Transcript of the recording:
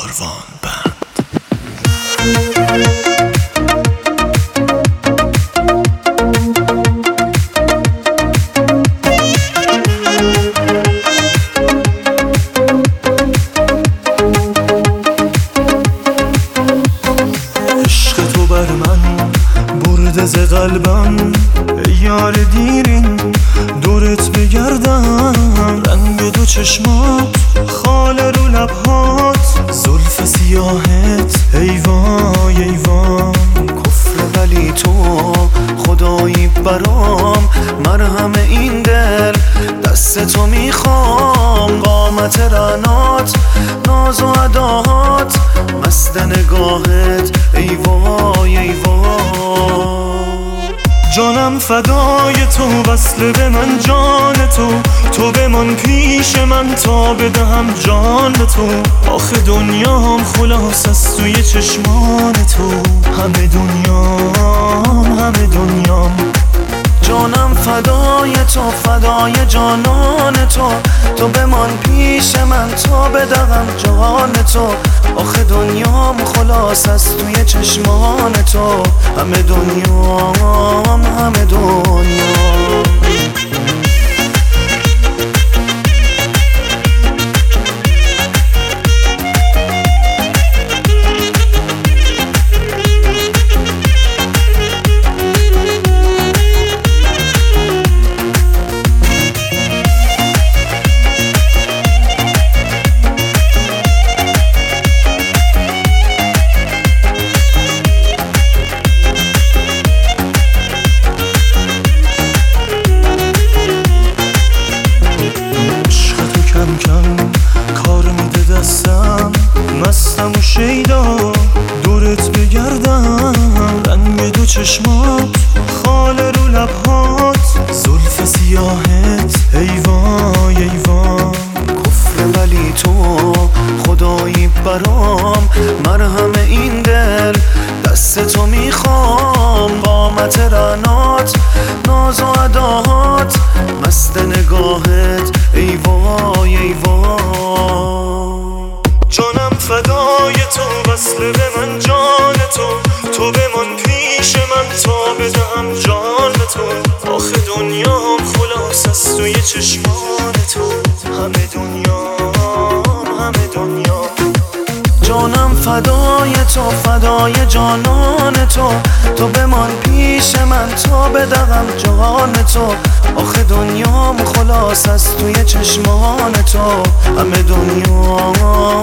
کاروان بند. عشق تو بر من برده ز قلبم، ای یار دیرین دورت بگردم. رنگ دو چشمات خاله رو لبهات، زلف سیاهت ای وای ای وای. کفر ولی تو خدایی برام، مرهم این دل دست تو میخوام. قامت رعنات ناز و اداهات، مست نگاهت ای وای ای وای. جانم فدای تو، وصله به من جان تو، تو بمان پیش من تا بدهم جان به تو. آخه دنیام خلاص از توی چشمان تو، همه دنیام همه دنیام. جانم فدای تو، فدای جانان تو، تو بمان پیش من تا بدهم جان تو. آخه دنیام خلاص از توی چشمان تو، همه دنیام همه دنیام. مستم و شیدا دورت بگردم. رنگ دو چشمات خاله رو لبهات، زلف سیاهت ای وای ای وای. کفر ولی تو خدایی برام، مرهم این دل دست تو میخوام. قامت رعنات ناز و اداهات، مست نگاهت ای وای ای وای. جانم فدای تو، وصله به من جان تو، تو بمان پیش من تا بدهم جان به تو. آخه دنیام خلاص از توی چشمان تو، همه دنیام همه دنیام. جانم فدای تو، فدای جانان تو، تو بمان پیش من تا بدهم جان تو. آخه دنیام خلاص از توی چشمان تو، همه دنیام